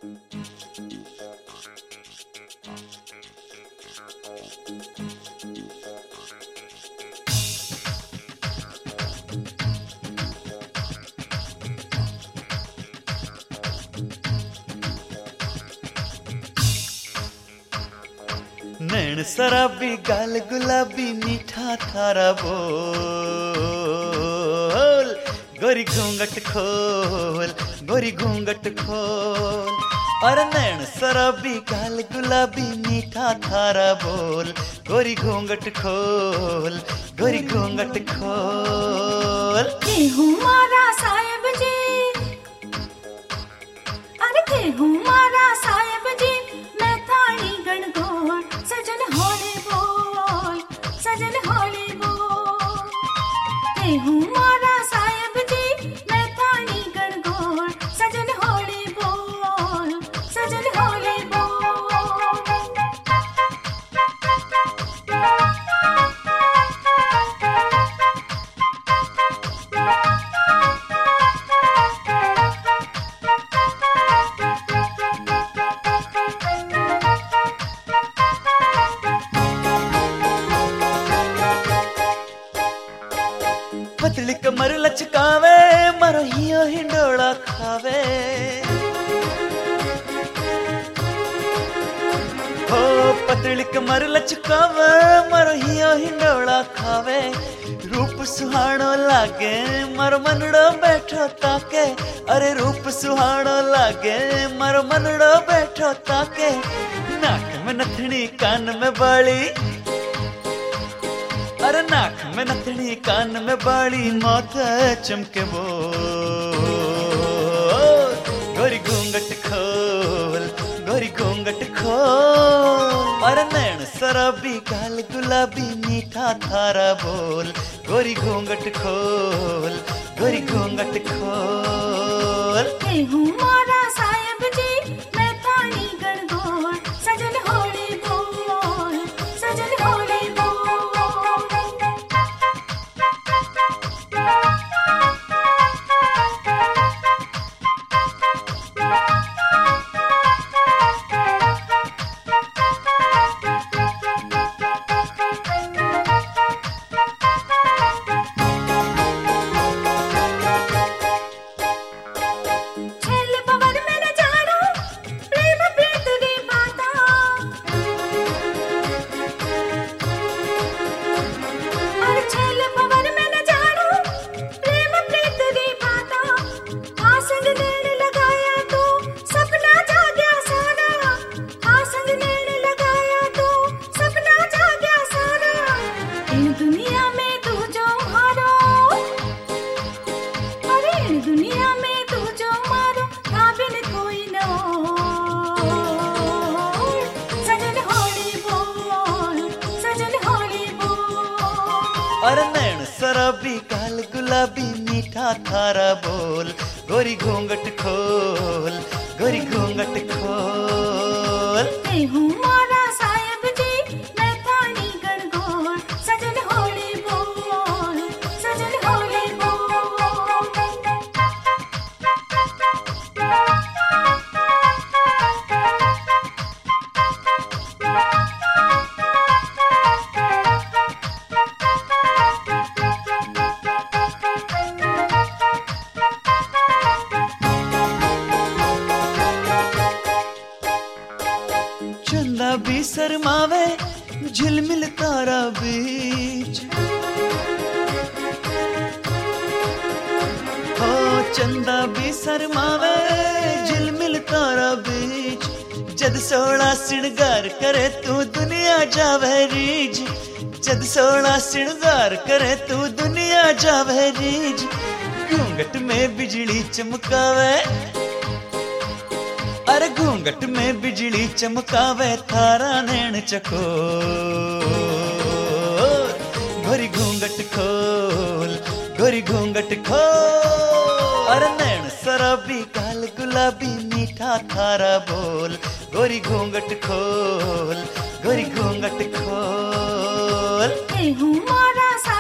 नैन शराबी गाल गुलाबी मीठा थारा बोल, गोरी घूंघट खोल, गोरी घूंघट खोल। अरे नैन शराबी गाल गुलाबी मीठा थारा बोल, गोरी घूंघट खोल, गोरी घूंघट खोल। केहू मारा साहेब जी, अरे केहू मारा साहेब जी, मैं थानी गणगोर, सजन होले बोल, सजन होले बोल। केहू मारा साहेब जी, मैं थानी गणगोर, सजन होले बोल, सजन होले पतली कमर लचकावे, मरो हियो हिंडोला खावे। हो पतली कमर लचकावे, मरो हियो हिंडोला खावे। रूप सुहानो लागे, मरो मनड़ो बैठो ताके। अरे रूप सुहानो लागे, मरो मनड़ो बैठो ताके। नाक में नथनी, कान में बाली, अरे नाक में नथनी, कान में बाली, मौत चमके बोल। गोरी घूंघट खोल, गोरी घूंघट खोल। अरे नैन शराबी गाल गुलाबी मीठा थारा बोल, गोरी घूंघट खोल, गोरी घूंघट खोल। केहू मारा साहेब जी, मैं थानी गणगोर, सजन होले बोल, सजन होले दुनिया में तू जो मारो, काबिल कोई न और। सजन होले बोल, सजन होले बोल। अरे नैन शराबी गाल गुलाबी मीठा थारा बोल, गोरी घूंघट खोल, गोरी घूंघट खोल। केहू मारा साहेब जी, मैं थानी गणगोर, सजन होले बोल, सजन होले बोल। चंदा भी शर्मावे, झिलमिल तारा बीच। हो चंदा भी शर्मावे, झिलमिल तारा बीच। जद सोला श्रृंगार करे तू दुनिया जावे रीज, जद सोला श्रृंगार करे तू दुनिया जावे रीज। घूंघट में बिजली चमकावे, अरे घूंघट में बिजली चमकावे, थारा नैन चकोर। गोरी घूंघट खोल, गोरी घूंघट खोल। अरे नैन शराबी गाल गुलाबी मीठा थारा बोल, गोरी घूंघट खोल, गोरी घूंघट खोल। केहू मारा